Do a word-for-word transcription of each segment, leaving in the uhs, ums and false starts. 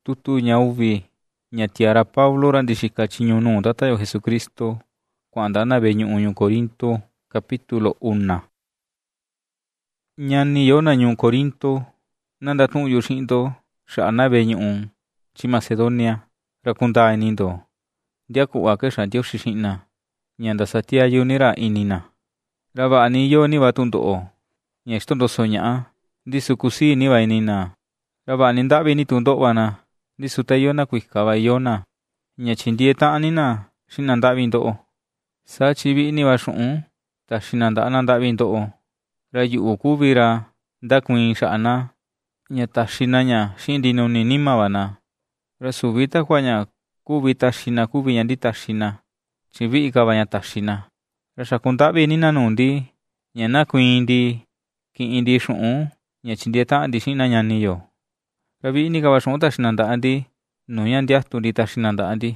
tutu ña uvi ña tiara Pablo ra ndixika tyiñu nuu Tata yo Jesucristo kua'an nda'a na ve'e ñu'u ñuu Corinto capítulo una. Ñani yo na ñuu Corinto, na ndatu'un yu xi'in ndo xa'a na ve'e ñu'u tyi Macedonia ra kundaa ini ndo ndya ku'va kexa Ndioxi xi'na ña ndasatiayu ni ra ini na. Ra va'a ni iyo ni va tundo'o ña ixtondoso ña'a, ndisu kusii ni va ini na. Ra va'a ni nda'vi ni tundo'o va na, ndisu ta iyo na kuika va iyo na ña tyindie ta'an ni na xi na nda'vi ndo'o. Saa tyi vi'i ni va xu'un taxi na nda'a na nda'vi ndo'o. Ra yu'u kuvi ra ndakuiin xa'a na ña taxi na ña xi'in ndinuni nima va na. Ra suvi takua ña kuvi taxi na kuvi ña nditaxi na, tyi vi'i ka va ña taxi na. Ra xaku nda'vi ni na nuu ndi ña na kuiin ndi ki'in ndi xu'un ña tyindie ta'an ndi xi'in na ñani yo. Ra vi'i ni ka va xu'un taxi na nda'a ndi nuu ña ndiatu ndi taxi na nda'a ndi.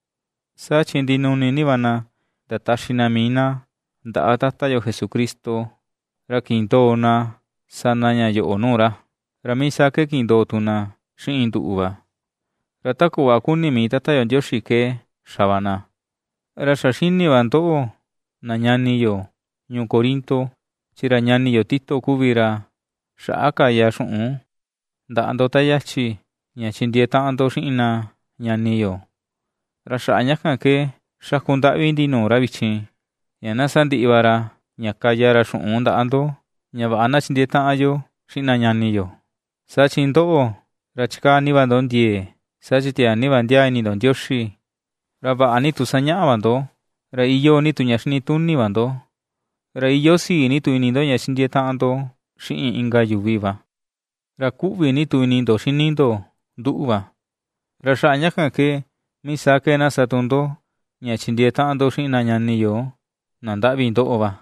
Saa tyi ndinuni ni va na ndataxi na mii na nda'a Tata yo Jesucristo ra kindoo na sana ña yo'o nuu ra. Ra misa ke kindoo tu na xi'in ndu'u va. Ra taku'va kuni mii Tata yo Ndioxi kee xa va na. Ra xa xini va ndo'o na ñani yo ñuu Corinto, tyi ra ñani yo Tito kuvi ra xa'a kaya xu'un nda'a ndo ta yatyi ña tyindie ta'an ndo xi'in na ñani yo. Ra xa'a ñakan ke xaku nda'vi ndi nuu ra vityin ña na sandi'i va ra ña kaya ra xu'un nda'a ndo ña va'a na tyindie ta'an yo xi'in na ñani yo. Saa tyi ndo'o ra chika ni va ndo ndiee, saa tyi tiaa ni va ndyaa ini ndo Ndioxi. Ra va'a ni tu saña'a va ndo, ra iyo ni tu ña xini tuni va ndo, ra iyo sii ni tu ini ndo ña tyindie ta'an ndo xi'in inka yuvi va. Ra ku'vi ni tu ini ndo xini ndo ndu'u va. Ra xa'a ñakan ke misa ke na satu ndo ña tyindie ta'an ndo xi'in na ñani yo na nda'vi ndo'o va.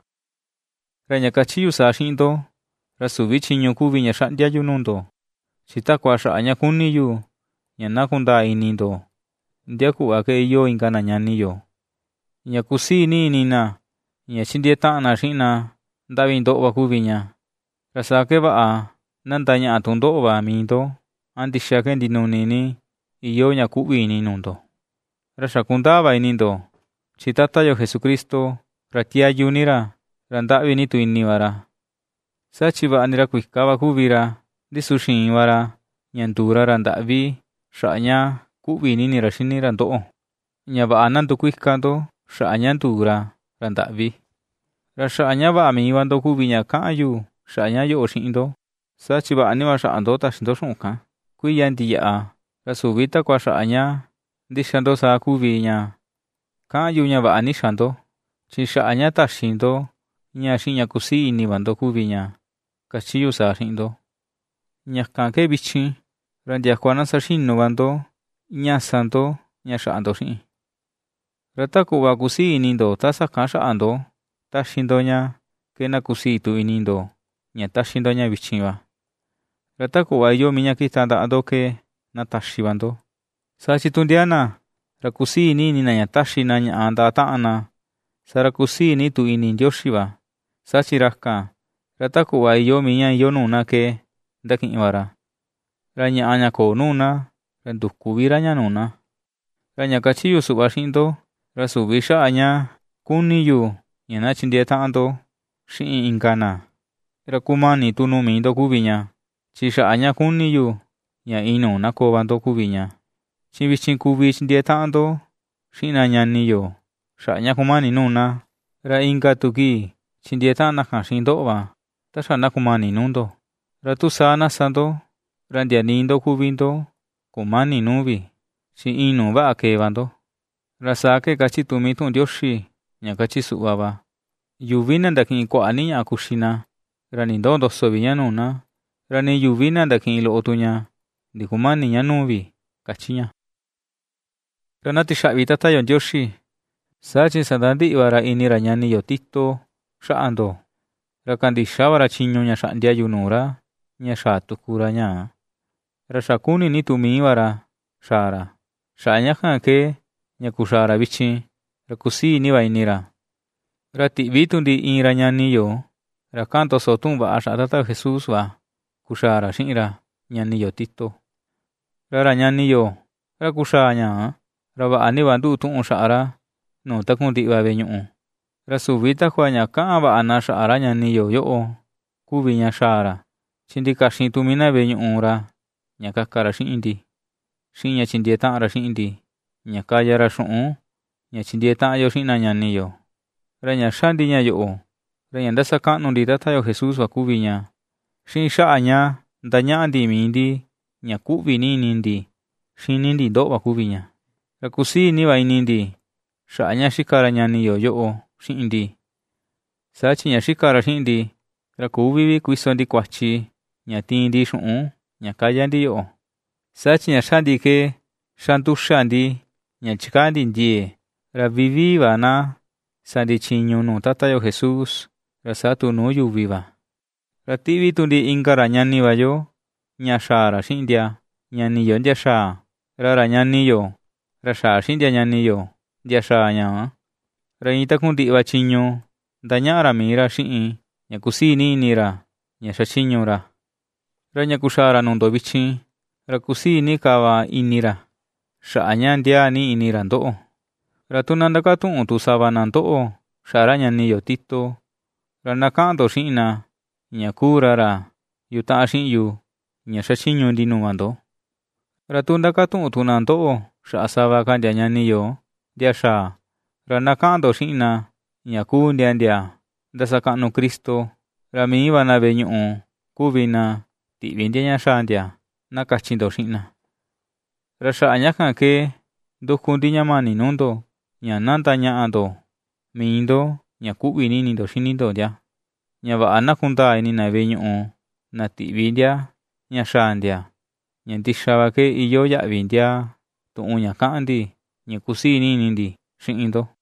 Ra ña katyi yu saa xi'in ndo, ra suvi tyiñu kuvi ña xa'ndia yu nuu ndo, tyi takua xa'a ña kuni yu ña na kundaa ini ndo ndya ku'va ke iyo inka na ñani yo, ña kusii ni ini na ña tyindie ta'an na xi'in na nda'vi ndo'o va kuvi ña. Ra saa ke va'a na ndaña'a tundo'o va mii ndo, a ndixa ke ndinuni ni iyo ña ku'vi ini nuu ndo. Ra xa kundaa va ini ndo tyi Tata yo Jesucristo ra tiayu ni ra, ra nda'vi ni tu ini va ra. Saa tyi va'a ni ra kuika va kuvi ra, ndisu xiin va ra ña nduu ra ra nda'vi xa'a ña ku'vi ni ni ra xini ra ndo'o. Ña va'a na ndukuika ndo xa'a ña nduu ra ra nda'vi. Ra xa'a ña va'a mii va ndo kuvi ña ka'an yu xa'a ña yo'o xi'in ndo. Saa tyi va'a ni va xa'a ndo taxi ndo xu'un kan. Kuiya ndiya'a ra suvi takua xa'a ña ndixa ndo saa kuvi ña ka'an yu ña va'a ni xa ndo, tyi xa'a ña taxi ndo ña xi'in ña kusii ini va ndo kuvi ña katyi yu saa xi'in ndo. Ñakan ke vityin ra ndiakua na saxinu va ndo ñasa ndo ña xa'a ndo xi'in. Ra taku'va kusii ini ndo ta sakan xa'a ndo, taxi ndo ña ke na kusii tu ini ndo ña taxi ndo ña vityin va. Ra taku'va iyo mii ña kita nda'a ndo ke na taxi va ndo. Saa tyi tundia na ra kusii ni ini na ña taxi na ña'a nda'a ta'an na, sa ra kusii ni tu ini Ndioxi va. Saa tyi rakan ra taku'va iyo mii ña iyo nuu na ke ndaki'in va ra. Ra ña'a ña koo nuu na ra nduku vi ra ña nuu na. Ra ña katyi yu su'va xi'in ndo, ra suvi xa'a ña kuni yu ña na tyindie ta'an ndo xi'in inka na, ra kumani tu nuu mii ndo kuvi ña, tyi xa'a ña kuni yu ña in nuu na koo va ndo kuvi ña. Tyi vityin kuvi tyindie ta'an ndo xi'in na ñani yo xa'a ña kumani nuu na, ra inka tuki tyindie ta'an nakan xi'in ndo'o va taxa na kumani nuu ndo. Ra tu saa na sa ndo, ra ndia nii ndo kuvi ndo kumani nuu vi, tyi in nuu va'a kee va ndo. Ra saa ke katyi tu mii tu'un Ndioxi ña katyi su'va va: yuvi na ndaki'in kua'a ni ña'a kuxi na, ra ni ndoo ndoso vi ña nuu na, ra ni yuvi na ndaki'in lo'o tu ña ndi kumani ña nuu vi, katyi ña. Ra na tixa'vi Tata yo Ndioxi, saa tyi sandandi'i va ra ini ra ñani yo Tito xa'a ndo, ra kandixa va ra tyiñu ña xa'ndia yu nuu ra ña xaa tuku ra ña. Ra xa kuni ni tu mii va ra xaa ra. Xa'a ñakan ke ña kuxaa ra vityin, ra kusii ni va ini ra. Ra ti'vi tu ndi in ra ñani yo, ra ka'an ndoso tu'un va'a xa'a Tata yo Jesús va, kuxaa ra xi'in ra ñani yo Tito. Ra ra ñaniyo, ra kuxa ña, ra va'a ni va ndu'u tu'un xa'a ra nuu takunti'i va ve'e ñu'u. Ra suvi takua ña ka'an va'a na xa'a ra ñaniyo yo'o kuvi ña xaa ra, tyi ndikaxin tumi na ve'e ñu'u ra ña kaka ra xi'in ndi, xi'in ña tyindee ta'an ra xi'in ndi, ña kaya ra xu'un ña tyindee ta'an yo xi'in na ñaniyo. Ra ña xaa ndi ña yo'o, ra ña ndasaka'nu ndi Tata yo Jesús va kuvi ña, xi'in xa'a ña ndaña'a ndi mii ndi ña ku'vi ni ini ndi xini ndi ndo'o va kuvi ña. Ra kusii ini va ini ndi xa'a ña xika ra ñaniyo yo'o xi'in ndi. Saa tyi ña xika ra xi'in ndi, ra kuvi vi kuiso ndi kuatyi ña tiin ndi xu'un ña kaya ndi yo'o. Saa tyi ña xaa ndi ke xaa nduxa ndi ña chikaa ndi ndiee, ra vii vii va na sa ndi tyiñu nuu Tata yo Jesús, ra saa tu nuu yuvi va. Ra ti'vi tu ndi inka ra ñani va yo ña xaa ra xi'in ndia ñaniyo ndia xaa, ra ra ñaniyo ra xaa xi'in ndia ñaniyo ndia xaa ña, ra iin takunti'i va tyiñu ndaña'a ra mii ra xi'in ña kusii ni ini ra ña xatyiñu ra. Ra ña kuxaa ra nuu ndo vichin, ra kusii ni ka va ini ra xa'a ña ndiaa ni ini ra ndo'o. Ra tu na ndakatu'un tu sava na ndo'o xa'a ra ñaniyo Tito, ra na ka'an ndo xi'in na ña kuu ra ra yuta'an xi'in yu ña xatyiñu ndi nuu ndo. Ra tu ndakatu'un tu na ndo'o xa'a sava ka ndia ñaniyo ndia xaa, ra na ka'an ndo xi'in na ña kuu ndia ndia ndasaka'nu Kristo, ra mii va na ve'e ñu'u kuvi na ti'vi ndia ña xaa ndia, na katyi ndo xi'in na. Ra xa'a ñakan ke nduku ndi ñamani nuu ndo ña na ndaña'a ndo mii ndo ña ku'vi ni ini ndo xini ndo ndia, ña va'a na kundaa ini na ve'e ñu'u na ti'vi ndia ña xaa ndia, ña ndixa va ke iyo ya'vi ndia tu'un ña ka'an ndi ña kusii ni ini ndi xi'in ndo.